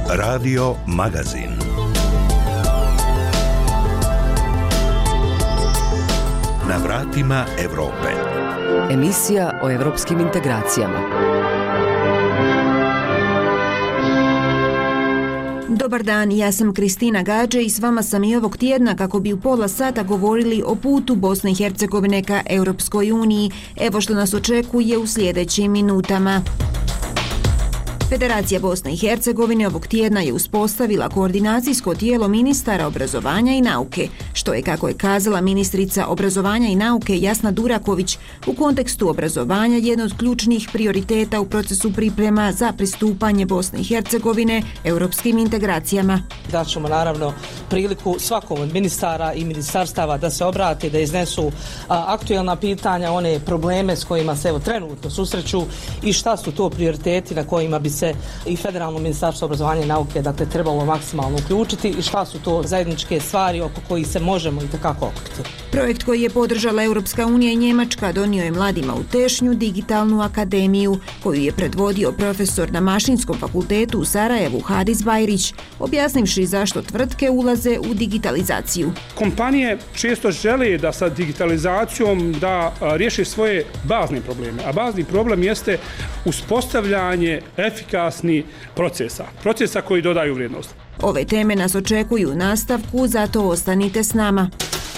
Radio Magazin. Na vratima Evrope. Emisija o evropskim integracijama. Dobar dan, ja sam Kristina Gađe i s vama sam i ovog tjedna kako bi u pola sata govorili o putu Bosne i Hercegovine ka Europskoj uniji. Evo što nas očekuje u sljedećim minutama. Federacija Bosne i Hercegovine ovog tjedna je uspostavila koordinacijsko tijelo ministara obrazovanja i nauke, što je, kako je kazala ministrica obrazovanja i nauke Jasna Duraković, u kontekstu obrazovanja jedan od ključnih prioriteta u procesu priprema za pristupanje Bosne i Hercegovine europskim integracijama. Daćemo naravno priliku svakom od ministara i ministarstava da se obrate, da iznesu aktuelna pitanja, one probleme s kojima se trenutno susreću i šta su to prioriteti na kojima bi se i Federalno ministarstvo obrazovanja i nauke trebalo maksimalno uključiti i šta su to zajedničke stvari oko kojih se možemo itekako okupiti. Projekt koji je podržala Europska unija i Njemačka donio je mladima u Tešnju digitalnu akademiju koju je predvodio profesor na Mašinskom fakultetu u Sarajevu Hadis Bajrić, objasnivši zašto tvrtke ulaze u digitalizaciju. Kompanije često žele da sa digitalizacijom da riješe svoje bazne probleme, a bazni problem jeste uspostavljanje efikasnih procesa koji dodaju vrijednost. Ove teme nas očekuju u nastavku, zato ostanite s nama.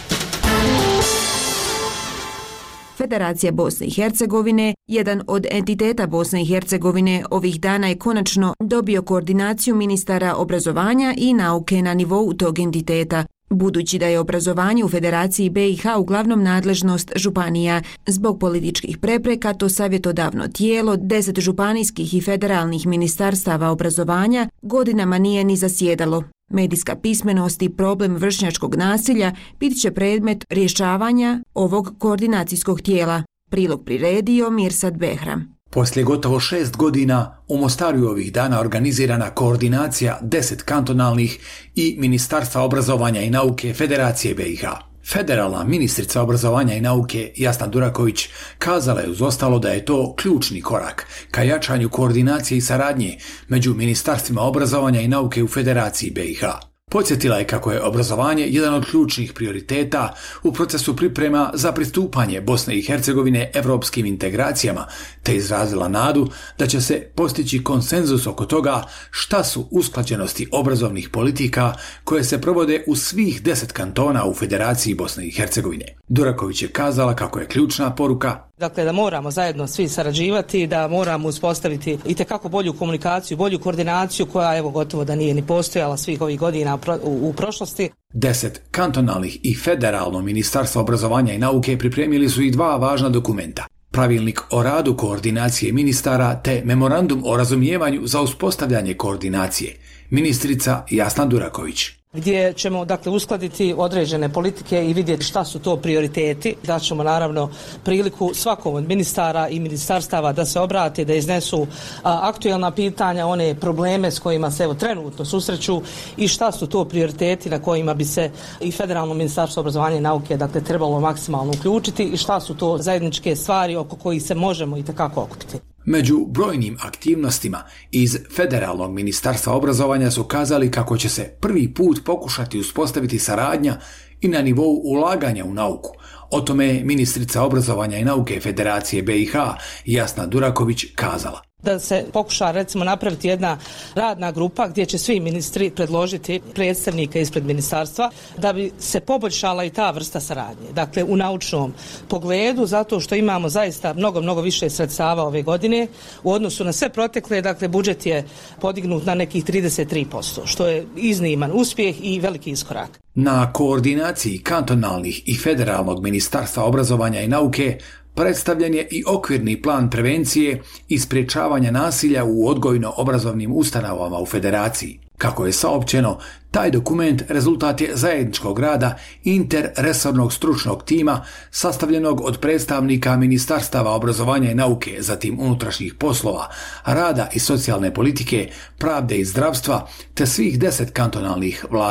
Federacija Bosne i Hercegovine, jedan od entiteta Bosne i Hercegovine, ovih dana je konačno dobio koordinaciju ministara obrazovanja i nauke na nivou tog entiteta. Budući da je obrazovanje u Federaciji BiH uglavnom nadležnost županija, zbog političkih prepreka to savjetodavno tijelo 10 županijskih i federalnih ministarstava obrazovanja godinama nije ni zasjedalo. Medijska pismenost i problem vršnjačkog nasilja bit će predmet rješavanja ovog koordinacijskog tijela. Prilog priredio Mirsad Behram. Poslije gotovo 6 godina u Mostaru je ovih dana organizirana koordinacija 10 kantonalnih i Ministarstva obrazovanja i nauke Federacije BiH. Federalna ministrica obrazovanja i nauke Jasna Duraković kazala je uz ostalo da je to ključni korak ka jačanju koordinacije i saradnje među ministarstvima obrazovanja i nauke u Federaciji BiH. Podsjetila je kako je obrazovanje jedan od ključnih prioriteta u procesu priprema za pristupanje Bosne i Hercegovine evropskim integracijama, te izrazila nadu da će se postići konsenzus oko toga šta su usklađenosti obrazovnih politika koje se provode u svih 10 kantona u Federaciji Bosne i Hercegovine. Duraković je kazala kako je ključna poruka da moramo zajedno svi sarađivati, da moramo uspostaviti itekako bolju komunikaciju, bolju koordinaciju koja gotovo da nije ni postojala svih ovih godina u prošlosti. 10 kantonalnih i federalno ministarstvo obrazovanja i nauke pripremili su i 2 važna dokumenta. Pravilnik o radu koordinacije ministara te memorandum o razumijevanju za uspostavljanje koordinacije. Ministrica Jasna Duraković. Gdje ćemo uskladiti određene politike i vidjeti šta su to prioriteti. Daćemo naravno priliku svakom od ministara i ministarstava da se obrate, da iznesu aktuelna pitanja, one probleme s kojima se trenutno susreću i šta su to prioriteti na kojima bi se i Federalno ministarstvo obrazovanja i nauke trebalo maksimalno uključiti i šta su to zajedničke stvari oko kojih se možemo itekako okupiti. Među brojnim aktivnostima iz Federalnog ministarstva obrazovanja su kazali kako će se prvi put pokušati uspostaviti saradnja i na nivou ulaganja u nauku. O tome je ministrica obrazovanja i nauke Federacije BiH Jasna Duraković kazala. Da se pokuša napraviti jedna radna grupa gdje će svi ministri predložiti predstavnike ispred ministarstva da bi se poboljšala i ta vrsta saradnje. Dakle, u naučnom pogledu, zato što imamo zaista mnogo više sredstava ove godine u odnosu na sve protekle, budžet je podignut na nekih 33%, što je izniman uspjeh i veliki iskorak. Na koordinaciji kantonalnih i federalnog ministarstva obrazovanja i nauke predstavljen je i okvirni plan prevencije i sprječavanja nasilja u odgojno-obrazovnim ustanovama u Federaciji. Kako je saopćeno, taj dokument rezultat je zajedničkog rada interresornog stručnog tima sastavljenog od predstavnika ministarstava obrazovanja i nauke, zatim unutrašnjih poslova, rada i socijalne politike, pravde i zdravstva te svih 10 kantonalnih vlada.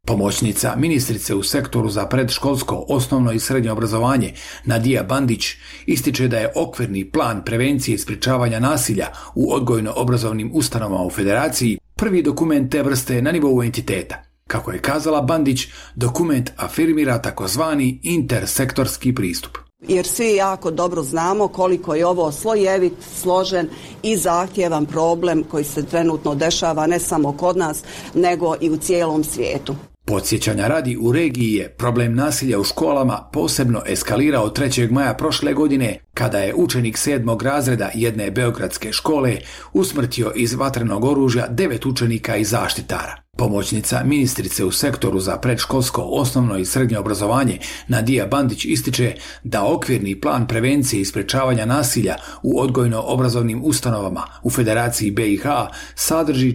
Pomoćnica ministrice u sektoru za predškolsko, osnovno i srednje obrazovanje Nadija Bandić ističe da je okvirni plan prevencije i sprječavanja nasilja u odgojno-obrazovnim ustanovama u Federaciji prvi dokument te vrste na nivou entiteta. Kako je kazala Bandić, dokument afirmira takozvani intersektorski pristup. Jer svi jako dobro znamo koliko je ovo slojevit, složen i zahtjevan problem koji se trenutno dešava ne samo kod nas, nego i u cijelom svijetu. Podsjećanja radi, u regiji je problem nasilja u školama posebno eskalirao 3. maja prošle godine, kada je učenik 7. razreda jedne beogradske škole usmrtio iz vatrenog oružja 9 učenika i zaštitara. Pomoćnica ministrice u sektoru za predškolsko, osnovno i srednje obrazovanje Nadija Bandić ističe da okvirni plan prevencije i sprječavanja nasilja u odgojno-obrazovnim ustanovama u Federaciji BiH sadrži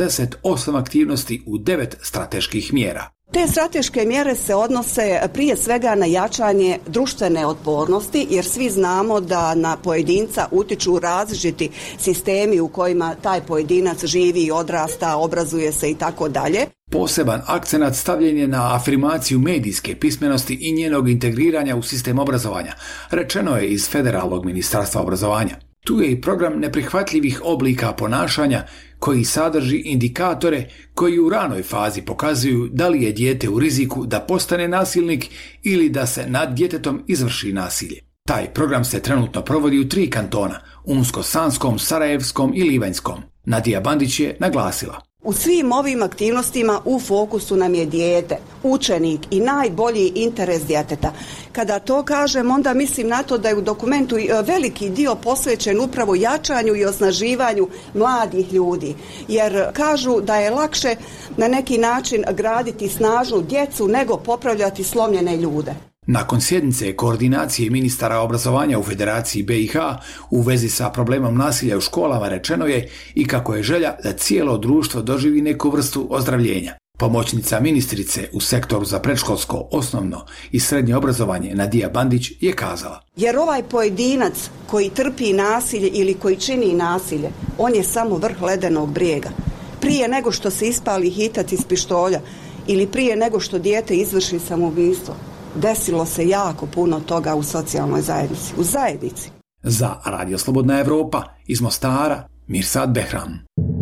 48 aktivnosti u 9 strateških mjera. Te strateške mjere se odnose prije svega na jačanje društvene otpornosti, jer svi znamo da na pojedinca utiču različiti sistemi u kojima taj pojedinac živi i odrasta, obrazuje se i tako dalje. Poseban akcenat stavljen je na afirmaciju medijske pismenosti i njenog integriranja u sistem obrazovanja, rečeno je iz Federalnog ministarstva obrazovanja. Tu je i program neprihvatljivih oblika ponašanja koji sadrži indikatore koji u ranoj fazi pokazuju da li je dijete u riziku da postane nasilnik ili da se nad djetetom izvrši nasilje. Taj program se trenutno provodi u 3 kantona, Unsko-Sanskom, Sarajevskom i Livanjskom. Nadija Bandić je naglasila: u svim ovim aktivnostima u fokusu nam je dijete, učenik i najbolji interes djeteta. Kada to kažem, onda mislim na to da je u dokumentu veliki dio posvećen upravo jačanju i osnaživanju mladih ljudi. Jer kažu da je lakše na neki način graditi snažnu djecu nego popravljati slomljene ljude. Nakon sjednice koordinacije ministara obrazovanja u Federaciji BiH u vezi sa problemom nasilja u školama rečeno je i kako je želja da cijelo društvo doživi neku vrstu ozdravljenja. Pomoćnica ministrice u sektoru za predškolsko, osnovno i srednje obrazovanje Nadija Bandić je kazala: jer ovaj pojedinac koji trpi nasilje ili koji čini nasilje, on je samo vrh ledenog brijega. Prije nego što se ispali hitac iz pištolja ili prije nego što dijete izvrši samoubistvo, desilo se jako puno toga u socijalnoj zajednici, u zajednici. Za Radio Slobodna Evropa iz Mostara, Mirsad Behram.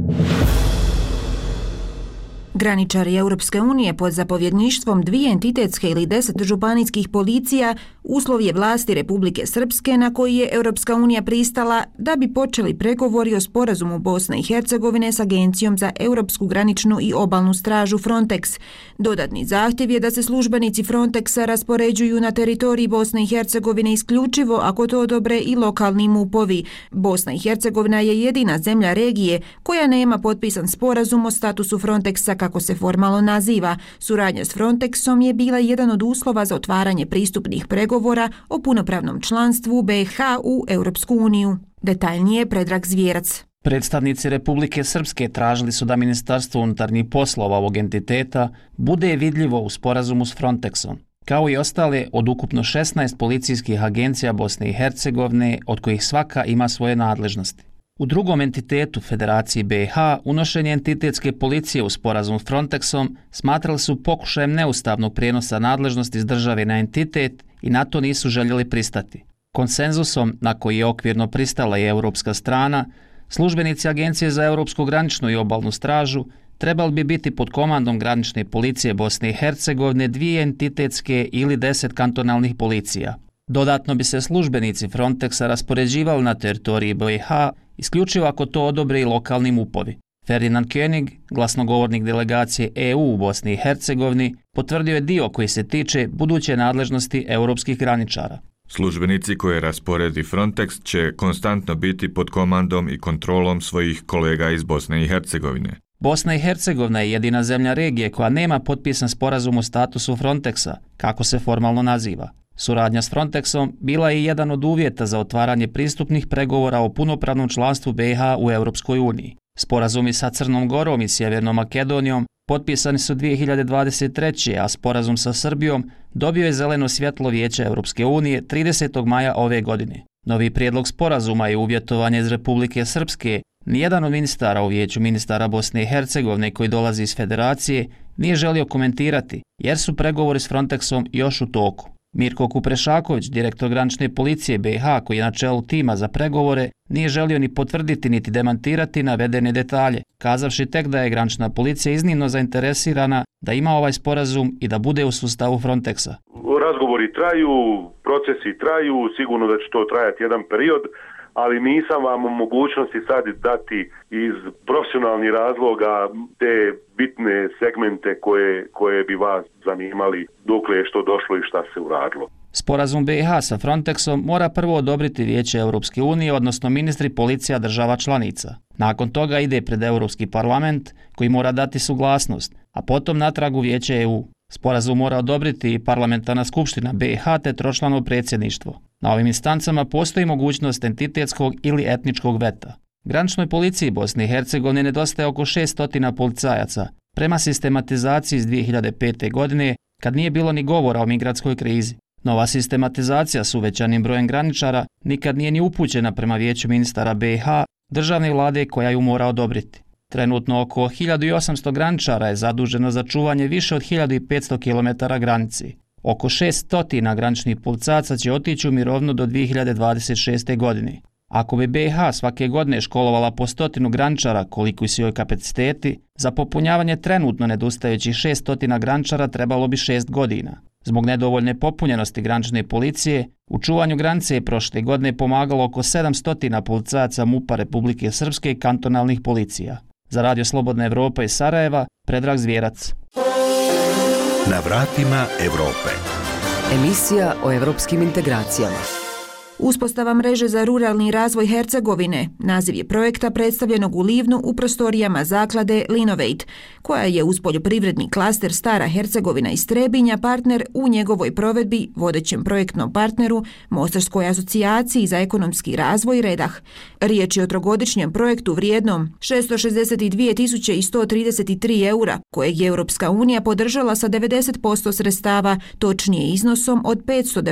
Graničari Europske unije pod zapovjedništvom 2 entitetske ili 10 županijskih policija uslov je vlasti Republike Srpske na koji je Europska unija pristala da bi počeli pregovori o sporazumu Bosne i Hercegovine s Agencijom za Europsku graničnu i obalnu stražu Frontex. Dodatni zahtjev je da se službenici Frontexa raspoređuju na teritoriji Bosne i Hercegovine isključivo ako to odobre i lokalni MUP-ovi. Bosna i Hercegovina je jedina zemlja regije koja nema potpisan sporazum o statusu Frontexa, kako se formalno naziva. Suradnja s Frontexom je bila jedan od uslova za otvaranje pristupnih pregovora o punopravnom članstvu BiH u Europsku uniju. Detaljnije Predrag Zvjerac. Predstavnici Republike Srpske tražili su da Ministarstvo unutarnjih poslova ovog entiteta bude vidljivo u sporazumu s Frontexom, kao i ostale od ukupno 16 policijskih agencija Bosne i Hercegovine, od kojih svaka ima svoje nadležnosti. U drugom entitetu Federaciji BiH unošenje entitetske policije u sporazum s Frontexom smatrali su pokušajem neustavnog prijenosa nadležnosti iz države na entitet i na to nisu željeli pristati. Konsenzusom, na koji je okvirno pristala i europska strana, službenici Agencije za Europsku graničnu i obalnu stražu trebali bi biti pod komandom granične policije Bosne i Hercegovine 2 entitetske ili 10 kantonalnih policija. Dodatno bi se službenici Frontexa raspoređivali na teritoriji BiH isključivo ako to odobre i lokalni MUP-ovi. Ferdinand König, glasnogovornik delegacije EU u Bosni i Hercegovini, potvrdio je dio koji se tiče buduće nadležnosti europskih graničara. Službenici koje rasporedi Frontex će konstantno biti pod komandom i kontrolom svojih kolega iz Bosne i Hercegovine. Bosna i Hercegovina je jedina zemlja regije koja nema potpisan sporazum o statusu Frontexa, kako se formalno naziva. Suradnja s Frontexom bila je jedan od uvjeta za otvaranje pristupnih pregovora o punopravnom članstvu BiH u Europskoj uniji. Sporazumi sa Crnom Gorom i Sjevernom Makedonijom potpisani su 2023. a sporazum sa Srbijom dobio je zeleno svjetlo Vijeća Europske unije 30. maja ove godine. Novi prijedlog sporazuma je uvjetovanje iz Republike Srpske. Nijedan od ministara u Vijeću ministara Bosne i Hercegovine koji dolazi iz Federacije nije želio komentirati jer su pregovori s Frontexom još u toku. Mirko Kuprešaković, direktor granične policije BiH, koji je na čelu tima za pregovore, nije želio ni potvrditi niti demantirati navedene detalje, kazavši tek da je granična policija iznimno zainteresirana da ima ovaj sporazum i da bude u sustavu Frontexa. Razgovori traju, procesi traju, sigurno da će to trajati jedan period, ali nisam vam u mogućnosti sad dati iz profesionalnih razloga te bitne segmente koje bi vas zanimali dokle je što došlo i šta se uradilo. Sporazum BiH sa Frontexom mora prvo odobriti Vijeće Europske unije, odnosno ministri policija država članica. Nakon toga ide pred Europski parlament koji mora dati suglasnost, a potom natrag u Vijeće EU. Sporazum mora odobriti i parlamentarna skupština BiH te tročlano predsjedništvo. Na ovim instancama postoji mogućnost entitetskog ili etničkog veta. Graničnoj policiji Bosne i Hercegovine nedostaje oko 600 policajaca, prema sistematizaciji iz 2005. godine, kad nije bilo ni govora o migratskoj krizi. Nova sistematizacija s uvećanim brojem graničara nikad nije ni upućena prema Vijeću ministara BiH, državne vlade koja ju mora odobriti. Trenutno oko 1800 graničara je zaduženo za čuvanje više od 1500 km granici. Oko 600 graničnih policajaca će otići u mirovinu do 2026. godine. Ako bi BiH svake godine školovala po 100 graničara koliko su joj kapaciteti, za popunjavanje trenutno nedostajućih 600 graničara trebalo bi 6 godina. Zbog nedovoljne popunjenosti granične policije, u čuvanju granice je prošle godine pomagalo oko 700 policajaca MUP-a Republike Srpske i kantonalnih policija. Za Radio Slobodna Evropa iz Sarajeva, Predrag Zvjerac. Na vratima Evrope. Emisija o evropskim integracijama. Uspostava mreže za ruralni razvoj Hercegovine, naziv je projekta predstavljenog u Livnu u prostorijama zaklade Linovate, koja je uz poljoprivredni klaster Stara Hercegovina iz Trebinja partner u njegovoj provedbi vodećem projektnom partneru Mostarskoj asocijaciji za ekonomski razvoj Redah. Riječ je o trogodišnjem projektu vrijednom 662.133 eura, kojeg je Europska unija podržala sa 90% sredstava, točnije iznosom od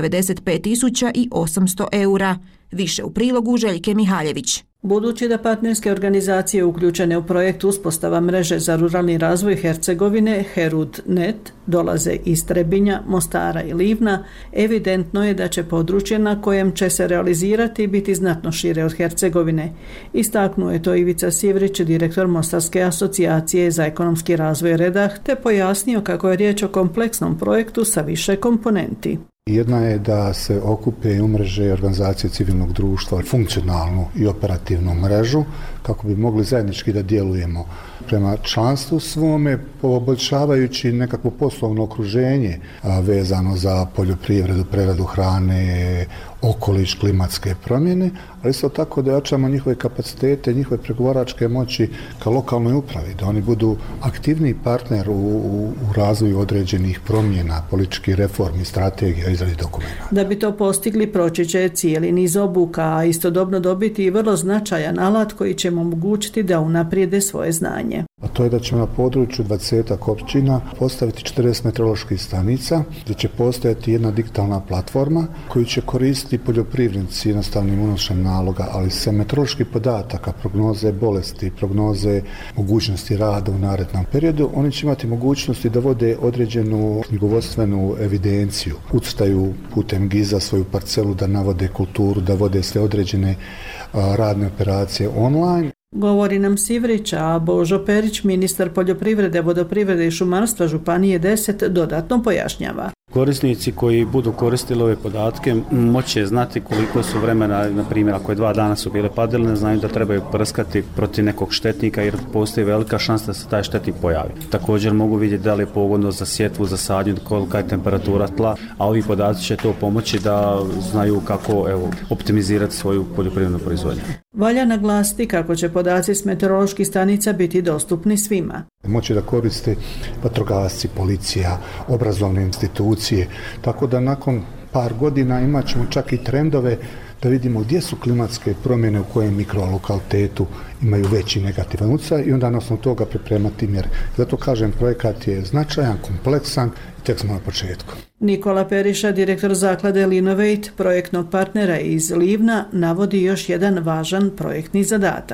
595.800 eura. Više u prilogu Željke Mihaljević. Budući da partnerske organizacije uključene u projekt uspostava mreže za ruralni razvoj Hercegovine Herud.net dolaze iz Trebinja, Mostara i Livna, evidentno je da će područje na kojem će se realizirati biti znatno šire od Hercegovine. Istaknuo je to Ivica Sivrić, direktor Mostarske asocijacije za ekonomski razvoj Redah, te pojasnio kako je riječ o kompleksnom projektu sa više komponenti. Jedna je da se okupe i umreže organizacije civilnog društva, funkcionalnu i operativnu mrežu, kako bi mogli zajednički da djelujemo prema članstvu svome, poboljšavajući nekakvo poslovno okruženje vezano za poljoprivredu, preradu hrane, okoliš, klimatske promjene, ali isto tako da jačamo njihove kapacitete, njihove pregovaračke moći ka lokalnoj upravi, da oni budu aktivni partner u razvoju određenih promjena, političkih reformi, strategija, izradi dokumenta. Da bi to postigli, proći će cijeli niz obuka, a istodobno dobiti i vrlo značajan alat koji će mu omogućiti da unaprijede svoje znanje. A to je da ćemo na području 20 općina postaviti 40 meteoroloških stanica, gdje će postojati jedna digitalna platforma koju će koristiti poljoprivrednici jednostavnim unošenjem naloga, ali sa meteoroloških podataka, prognoze bolesti, prognoze mogućnosti rada u narednom periodu, oni će imati mogućnosti da vode određenu knjigovodstvenu evidenciju, ucrtaju putem GIS-a svoju parcelu, da navode kulturu, da vode sve određene radne operacije online. Govori nam Sivrić, a Božo Perić, ministar poljoprivrede, vodoprivrede i šumarstva Županije 10, dodatno pojašnjava. Korisnici koji budu koristili ove podatke moće znati koliko su vremena, na primjer ako je 2 dana su bile padaline, znaju da trebaju prskati protiv nekog štetnika jer postoji velika šansa da se taj štetnik pojavi. Također mogu vidjeti da li je pogodno za sjetvu, za sadnju, kolika je temperatura tla, a ovi podaci će to pomoći da znaju kako optimizirati svoju poljoprivrednu proizvodnju. Valja naglasiti kako će podaci s meteoroloških stanica biti dostupni svima. Moći da koriste vatrogasci, policija, obrazovne institucije, tako da nakon par godina imat ćemo čak i trendove da vidimo gdje su klimatske promjene, u kojem mikrolokalitetu imaju veći negativan utjecaj i onda na osnovu toga pripremati mjere. Zato kažem, projekat je značajan, kompleksan i tek smo na početku. Nikola Periša, direktor zaklade Linovate, projektnog partnera iz Livna, navodi još jedan važan projektni zadatak.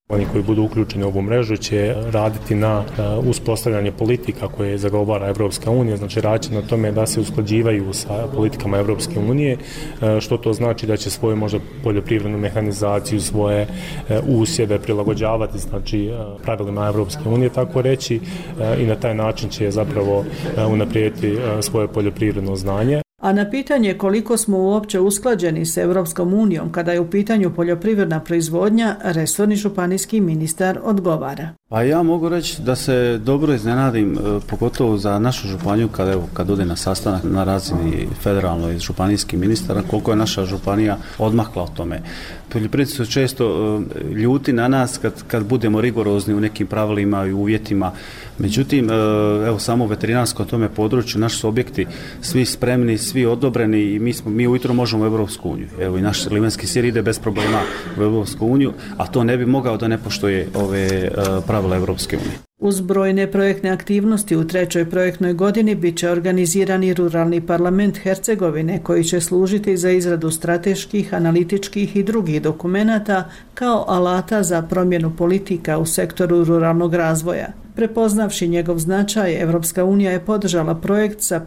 Oni koji budu uključeni u ovu mrežu će raditi na uspostavljanje politika koje zagovara Evropska unija, znači raditi na tome da se usklađivaju sa politikama Evropske unije, što to znači da će svoju možda poljoprivrednu mehanizaciju, svoje usjeve prilagođavati znači pravilima Evropske unije, tako reći, i na taj način će zapravo unaprijediti svoje poljoprivredno znanje. A na pitanje koliko smo uopće usklađeni s Europskom unijom kada je u pitanju poljoprivredna proizvodnja, resorni županijski ministar odgovara. Pa ja mogu reći da se dobro iznenadim, pogotovo za našu županiju kad ode na sastanak na razini federalnoj i županijskih ministara, koliko je naša županija odmakla o tome. Poljoprivrednici su često ljuti na nas kad budemo rigorozni u nekim pravilima i uvjetima. Međutim, evo samo u veterinarskom tome području naši su objekti svi spremni, svi odobreni i mi ujutro možemo u Evropsku uniju. Evo i naš limenski sir ide bez problema u Evropsku uniju, a to ne bi mogao da ne poštuje ove pravila Evropske unije. Uz brojne projektne aktivnosti u 3. projektnoj godini bit će organizirani ruralni parlament Hercegovine koji će služiti za izradu strateških, analitičkih i drugih dokumenata kao alata za promjenu politika u sektoru ruralnog razvoja. Prepoznavši njegov značaj, Evropska unija je podržala projekt sa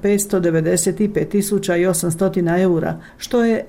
595.800 eura, što je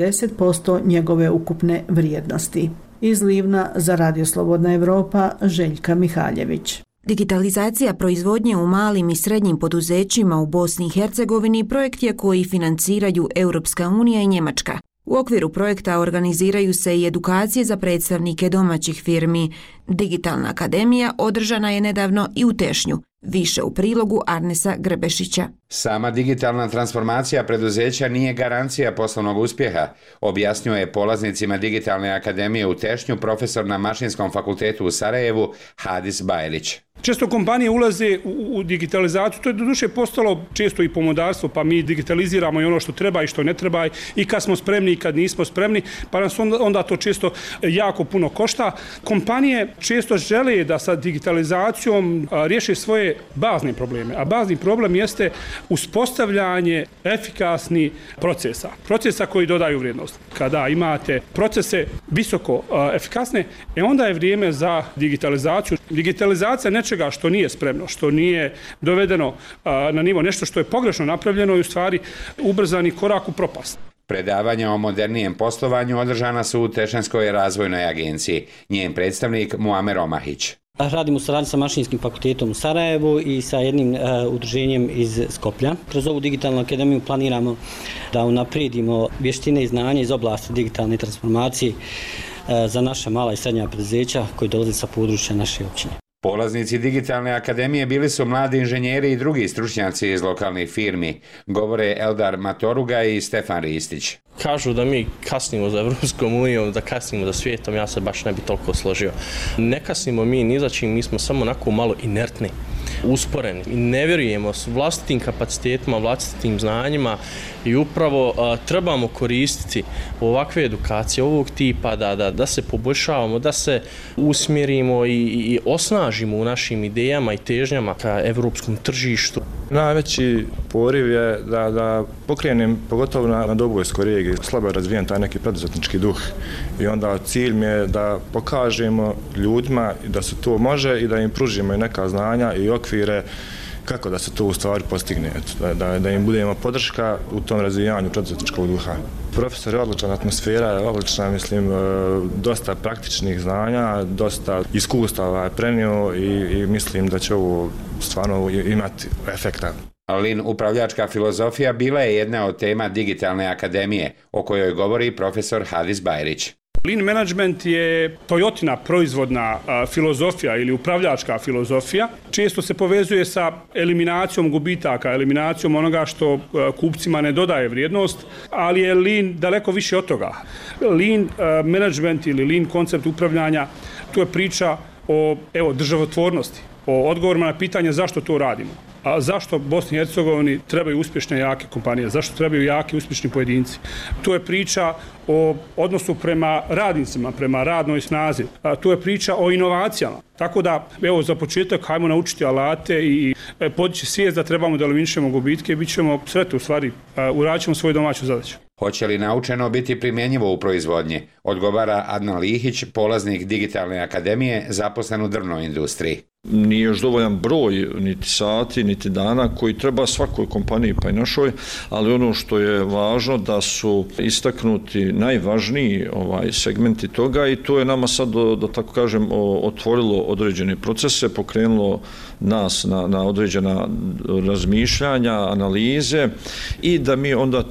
90% njegove ukupne vrijednosti. Iz Livna za Radio Slobodna Evropa, Željka Mihaljević. Digitalizacija proizvodnje u malim i srednjim poduzećima u Bosni i Hercegovini projekt je koji financiraju Europska unija i Njemačka. U okviru projekta organiziraju se i edukacije za predstavnike domaćih firmi. Digitalna akademija održana je nedavno i u Tešnju. Više u prilogu Arnesa Grebešića. Sama digitalna transformacija preduzeća nije garancija poslovnog uspjeha, objasnio je polaznicima Digitalne akademije u Tešnju profesor na Mašinskom fakultetu u Sarajevu Hadis Bajlić. Često kompanije ulaze u digitalizaciju, to je doduše postalo često i pomodarstvo, pa mi digitaliziramo i ono što treba i što ne treba i kad smo spremni i kad nismo spremni, pa nas onda to često jako puno košta. Kompanije često žele da sa digitalizacijom riješe svoje bazne probleme, a bazni problem jeste uspostavljanje efikasnih procesa koji dodaju vrijednost. Kada imate procese visoko efikasne, onda je vrijeme za digitalizaciju. Digitalizacija nečega što nije spremno, što nije dovedeno na nivo, nešto što je pogrešno napravljeno i u stvari ubrzani korak u propast. Predavanja o modernijem poslovanju održana su u Tešanskoj razvojnoj agenciji. Njen predstavnik Muamer Omahić. Radim u saradnji sa Mašinskim fakultetom u Sarajevu i sa jednim udruženjem iz Skoplja. Kroz ovu digitalnu akademiju planiramo da unaprijedimo vještine i znanje iz oblasti digitalne transformacije za naša mala i srednja preduzeća koji dolaze sa područja naše općine. Polaznici Digitalne akademije bili su mladi inženjeri i drugi stručnjaci iz lokalnih firmi, govore Eldar Matoruga i Stefan Ristić. Kažu da mi kasnimo za Evropskom unijom, da kasnimo za svijetom, ja se baš ne bi toliko složio. Ne kasnimo mi ni za čim, mi smo samo onako malo inertni, usporeni i ne vjerujemo s vlastitim kapacitetima, vlastitim znanjima i upravo trebamo koristiti ovakve edukacije ovog tipa da se poboljšavamo, da se usmjerimo i osnažimo u našim idejama i težnjama ka evropskom tržištu. Najveći poriv je da pokrenem, pogotovo na Dobojskoj regiji, slabo je razvijen taj neki preduzetnički duh i onda cilj mi je da pokažemo ljudima da se to može i da im pružimo i neka znanja i okvire kako da se to u stvari postigne, da im budemo podrška u tom razvijanju preduzetničkog duha. Profesor je odličan, atmosfera je odlična, mislim, dosta praktičnih znanja, dosta iskustava je prenio i mislim da će ovo stvarno imati efekta. Lean upravljačka filozofija bila je jedna od tema Digitalne akademije, o kojoj govori profesor Hadis Bajrić. Lean management je Toyotina proizvodna filozofija ili upravljačka filozofija. Često se povezuje sa eliminacijom gubitaka, eliminacijom onoga što kupcima ne dodaje vrijednost, ali je Lean daleko više od toga. Lean management ili Lean koncept upravljanja, to je priča o državotvornosti, o odgovorima na pitanje zašto to radimo. A zašto Bosni i Hercegovini trebaju uspješne jake kompanije? Zašto trebaju jaki uspješni pojedinci? To je priča o odnosu prema radnicima, prema radnoj snazi. To je priča o inovacijama. Tako da, za početak, hajmo naučiti alate i podići svijest da trebamo da eliminišemo gubitke i bit ćemo sretni, u stvari, uradit ćemo svoju domaću zadaću. Hoće li naučeno biti primjenjivo u proizvodnji? Odgovara Adnan Lihić, polaznik Digitalne akademije, zaposlen u drvnoj industriji. Nije još dovoljan broj niti sati, niti dana koji treba svakoj kompaniji pa i našoj, ali ono što je važno da su istaknuti najvažniji segmenti toga i to je nama sad, da tako kažem, otvorilo određene procese, pokrenulo nas na određena razmišljanja, analize i da mi onda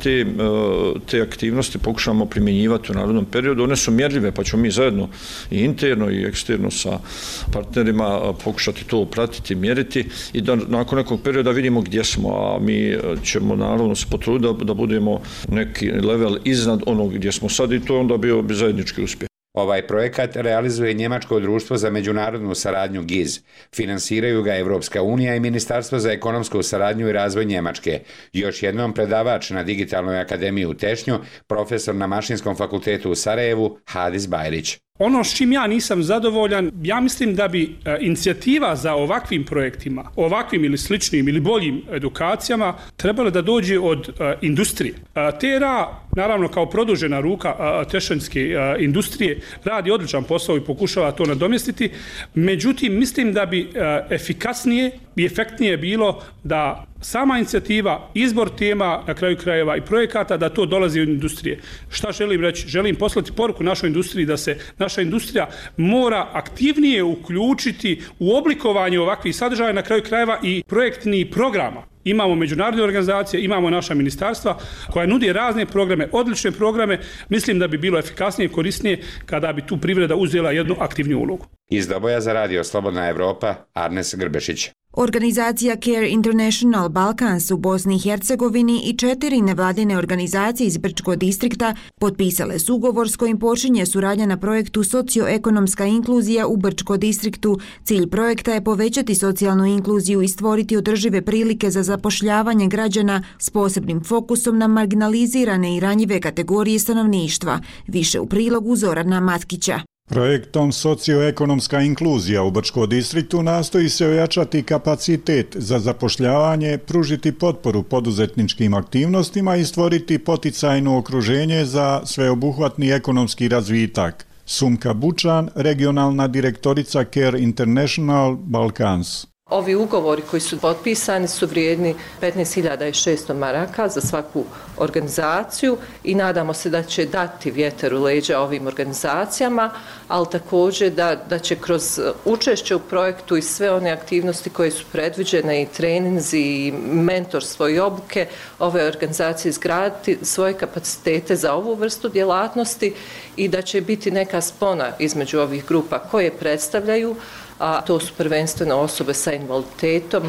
te aktivnosti pokušamo primjenjivati u narednom periodu. One su mjerljive pa ćemo mi zajedno i interno i eksterno sa partnerima pokušati to pratiti, mjeriti i da nakon nekog perioda vidimo gdje smo, a mi ćemo naravno se potruditi da budemo neki level iznad onog gdje smo sad i to onda bio bi zajednički uspjeh. Ovaj projekat realizuje Njemačko društvo za međunarodnu saradnju GIZ. Finansiraju ga Evropska unija i Ministarstvo za ekonomsku saradnju i razvoj Njemačke. Još jednom predavač na Digitalnoj akademiji u Tešnju, profesor na Mašinskom fakultetu u Sarajevu, Hadis Bajrić. Ono s čim ja nisam zadovoljan, ja mislim da bi inicijativa za ovakvim projektima, ovakvim ili sličnim ili boljim edukacijama trebala da dođe od industrije. TRA, naravno kao produžena ruka tešanjske industrije, radi odličan posao i pokušava to nadomjestiti, međutim mislim da bi efikasnije i efektnije bilo da sama inicijativa, izbor tema, na kraju krajeva i projekata, da to dolazi od industrije. Šta želim reći? Želim poslati poruku našoj industriji da se naša industrija mora aktivnije uključiti u oblikovanje ovakvih sadržaja, na kraju krajeva i projektnih programa. Imamo međunarodne organizacije, imamo naša ministarstva koja nudi razne programe, odlične programe. Mislim da bi bilo efikasnije i korisnije kada bi tu privreda uzela jednu aktivniju ulogu. Iz Doboja za radio Slobodna Evropa, Arnes Grbešić. Organizacija Care International Balkans u Bosni i Hercegovini i 4 nevladine organizacije iz Brčkog distrikta potpisale su ugovor s kojim počinje suradnja na projektu Socioekonomska inkluzija u Brčkom distriktu. Cilj projekta je povećati socijalnu inkluziju i stvoriti održive prilike za zapošljavanje građana s posebnim fokusom na marginalizirane i ranjive kategorije stanovništva. Više u prilogu Zorana Matkića. Projektom Socioekonomska inkluzija u Brčkom distriktu nastoji se ojačati kapacitet za zapošljavanje, pružiti potporu poduzetničkim aktivnostima i stvoriti poticajno okruženje za sveobuhvatni ekonomski razvitak. Sumka Bučan, regionalna direktorica Care International Balkans. Ovi ugovori koji su potpisani su vrijedni 15.600 maraka za svaku organizaciju i nadamo se da će dati vjetar u leđa ovim organizacijama, ali također da će kroz učešće u projektu i sve one aktivnosti koje su predviđene i treninzi i mentorstvo i obuke ove organizacije izgraditi svoje kapacitete za ovu vrstu djelatnosti i da će biti neka spona između ovih grupa koje predstavljaju, a to su prvenstveno osobe sa invaliditetom,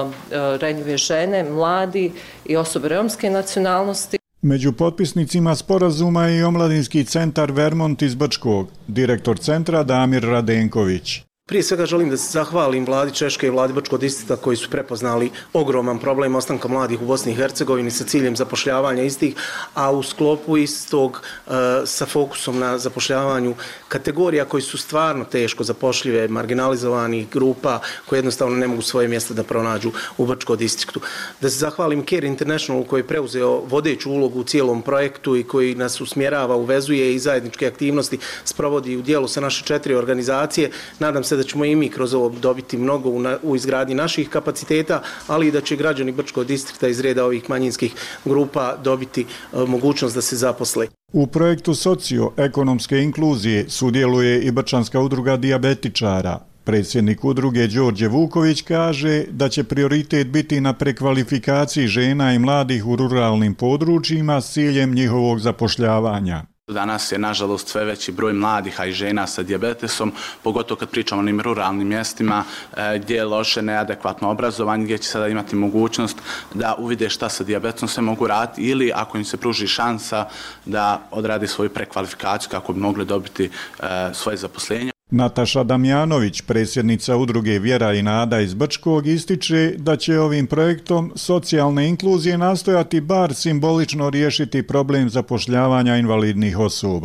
ranjive žene, mladi i osobe romske nacionalnosti. Među potpisnicima sporazuma je i Omladinski centar Vermont iz Brčkog, direktor centra Damir Radenković. Prije svega želim da se zahvalim vladi Češke i vladi Brčkog distrikta koji su prepoznali ogroman problem ostanka mladih u Bosni i Hercegovini sa ciljem zapošljavanja istih, a u sklopu istog sa fokusom na zapošljavanju kategorija koji su stvarno teško zapošljive, marginalizovanih grupa koji jednostavno ne mogu svoje mjesto da pronađu u Brčkom distriktu. Da se zahvalim Care International koji je preuzeo vodeću ulogu u cijelom projektu i koji nas usmjerava, uvezuje i zajedničke aktivnosti sprovodi u dijelu sa naše 4 organizacije. Nadam se da ćemo i mi kroz ovo dobiti mnogo u izgradnji naših kapaciteta, ali i da će građani Brčkog distrikta iz reda ovih manjinskih grupa dobiti mogućnost da se zaposle. U projektu socioekonomske inkluzije sudjeluje i Brčanska udruga dijabetičara. Predsjednik udruge Đorđe Vuković kaže da će prioritet biti na prekvalifikaciji žena i mladih u ruralnim područjima s ciljem njihovog zapošljavanja. Danas je, nažalost, sve veći broj mladih, a i žena sa dijabetesom, pogotovo kad pričamo o onim ruralnim mjestima gdje je loše, neadekvatno obrazovanje, gdje će sada imati mogućnost da uvide šta sa dijabetesom sve mogu raditi ili ako im se pruži šansa da odradi svoju prekvalifikaciju kako bi mogli dobiti svoje zaposlenje. Nataša Damjanović, predsjednica udruge Vjera i nada iz Brčkog, ističe da će ovim projektom socijalne inkluzije nastojati bar simbolično riješiti problem zapošljavanja invalidnih osoba.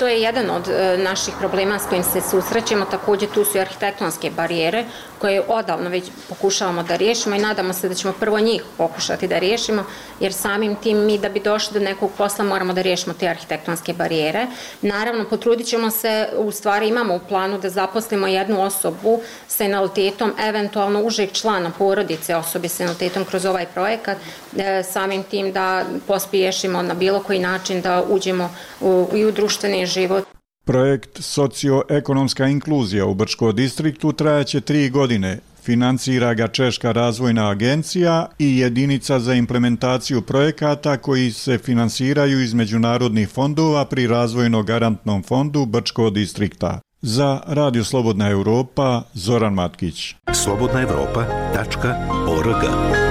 To je jedan od naših problema s kojim se susrećemo. Također tu su i arhitektonske barijere koje odavno već pokušavamo da riješimo i nadamo se da ćemo prvo njih pokušati da riješimo, jer samim tim mi da bi došli do nekog posla moramo da riješimo te arhitektonske barijere. Naravno, potrudit ćemo se, u stvari imamo u planu da zaposlimo jednu osobu sa invaliditetom, eventualno užeg člana porodice osobe sa invaliditetom kroz ovaj projekat, samim tim da pospješimo na bilo koji način da uđemo i u društveni život. Projekt Socioekonomska inkluzija u Brčko distriktu trajaće 3 godine. Financira ga Češka razvojna agencija i jedinica za implementaciju projekata koji se finansiraju iz međunarodnih fondova pri Razvojno garantnom fondu Brčko distrikta. Za Radio Slobodna Europa, Zoran Matkić. slobodnaevropa.org.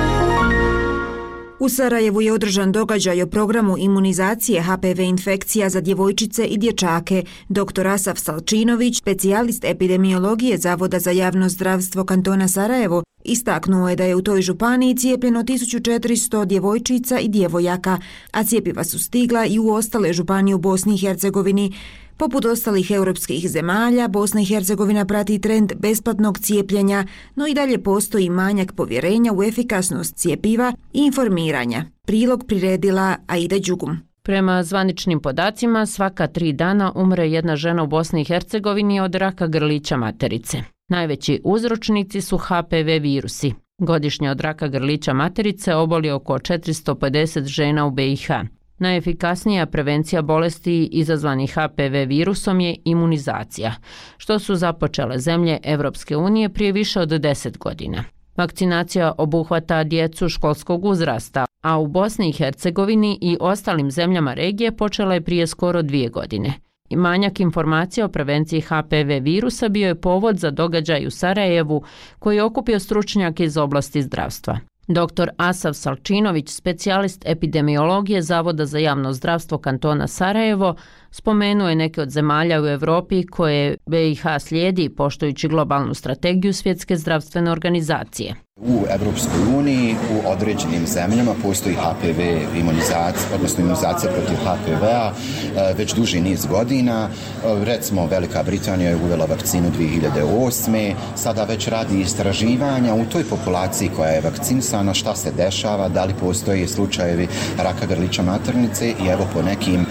U Sarajevu je održan događaj o programu imunizacije HPV infekcija za djevojčice i dječake. Dr. Asaf Salčinović, specijalist epidemiologije Zavoda za javno zdravstvo kantona Sarajevo, istaknuo je da je u toj županiji cijepljeno 1400 djevojčica i djevojaka, a cijepiva su stigla i u ostale županije u Bosni i Hercegovini. Poput ostalih europskih zemalja, Bosna i Hercegovina prati trend besplatnog cijepljenja, no i dalje postoji manjak povjerenja u efikasnost cijepiva i informiranja. Prilog priredila Aida Đugum. Prema zvaničnim podacima, svaka 3 dana umre jedna žena u Bosni i Hercegovini od raka grlića materice. Najveći uzročnici su HPV virusi. Godišnje od raka grlića materice oboli oko 450 žena u BiH. Najefikasnija prevencija bolesti izazvanih HPV virusom je imunizacija, što su započele zemlje Evropske unije prije više od 10 godina. Vakcinacija obuhvata djecu školskog uzrasta, a u Bosni i Hercegovini i ostalim zemljama regije počela je prije skoro 2 godine. I manjak informacija o prevenciji HPV virusa bio je povod za događaj u Sarajevu koji je okupio stručnjake iz oblasti zdravstva. Dr. Asaf Salčinović, specijalist epidemiologije Zavoda za javno zdravstvo kantona Sarajevo, spomenuo je neke od zemalja u Europi koje BiH slijedi poštujući globalnu strategiju Svjetske zdravstvene organizacije. U Evropskoj uniji u određenim zemljama postoji HPV imunizacija, odnosno imunizacija protiv HPV-a već duži niz godina. Recimo Velika Britanija je uvela vakcinu 2008. Sada već radi istraživanja u toj populaciji koja je vakcinisana, šta se dešava, da li postoje slučajevi raka grlića maternice i evo po nekim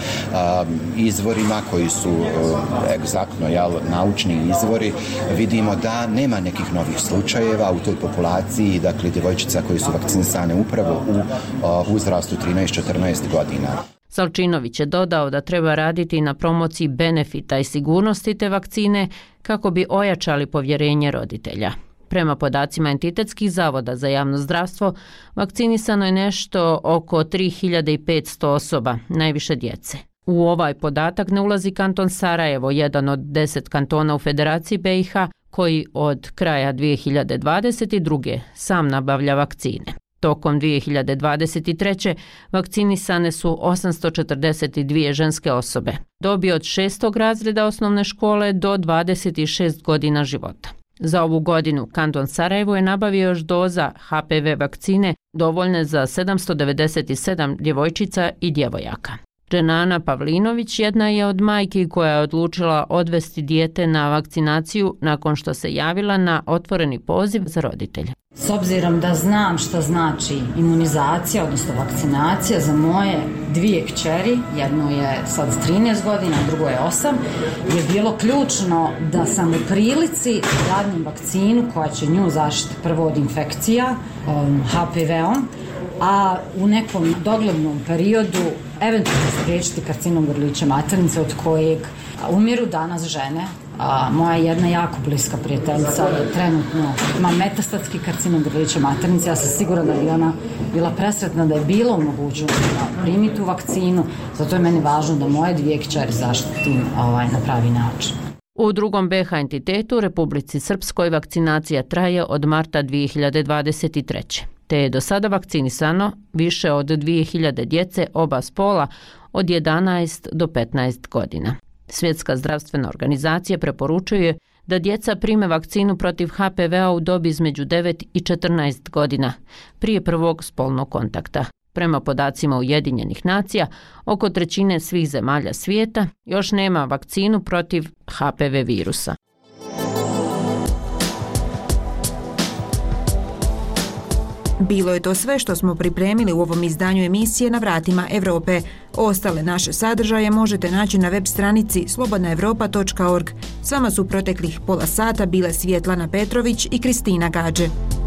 izvorima koji su egzaktno naučni izvori vidimo da nema nekih novih slučajeva u toj populaciji. Dakle, djevojčica koji su vakcinisane upravo u uzrastu 13-14 godina. Salčinović je dodao da treba raditi na promociji benefita i sigurnosti te vakcine kako bi ojačali povjerenje roditelja. Prema podacima entitetskih zavoda za javno zdravstvo, vakcinisano je nešto oko 3500 osoba, najviše djece. U ovaj podatak ne ulazi kanton Sarajevo, jedan od 10 kantona u Federaciji BiH, koji od kraja 2022. sam nabavlja vakcine. Tokom 2023. vakcinisane su 842 ženske osobe, dobi od 6. razreda osnovne škole do 26 godina života. Za ovu godinu kanton Sarajevo je nabavio još doza HPV vakcine dovoljne za 797 djevojčica i djevojaka. Dženana Pavlinović jedna je od majki koja je odlučila odvesti dijete na vakcinaciju nakon što se javila na otvoreni poziv za roditelje. S obzirom da znam šta znači imunizacija, odnosno vakcinacija za moje 2 kćeri, jedno je sad 13 godina, drugo je 8, je bilo ključno da sam u prilici da dadnem vakcinu koja će nju zaštiti prvo od infekcija HPV-om, a u nekom doglednom periodu eventualno spriječiti karcinom grlića maternice od kojeg umiru danas žene. Moja jedna jako bliska prijateljica je trenutno ima metastatski karcinom grlića maternice. Ja sam sigurna da bi ona bila presretna da je bila u mogućnosti da primi tu vakcinu. Zato je meni važno da moje 2 kćeri zaštitim na pravi način. U drugom BiH entitetu, Republici Srpskoj, vakcinacija traje od marta 2023. Te je do sada vakcinisano više od 2000 djece oba spola od 11 do 15 godina. Svjetska zdravstvena organizacija preporučuje da djeca prime vakcinu protiv HPV-a u dobi između 9 i 14 godina, prije prvog spolnog kontakta. Prema podacima Ujedinjenih nacija, oko 1/3 svih zemalja svijeta još nema vakcinu protiv HPV virusa. Bilo je to sve što smo pripremili u ovom izdanju emisije Na vratima Evrope. Ostale naše sadržaje možete naći na web stranici slobodnaevropa.org. S vama su proteklih pola sata bile Svjetlana Petrović i Kristina Gađe.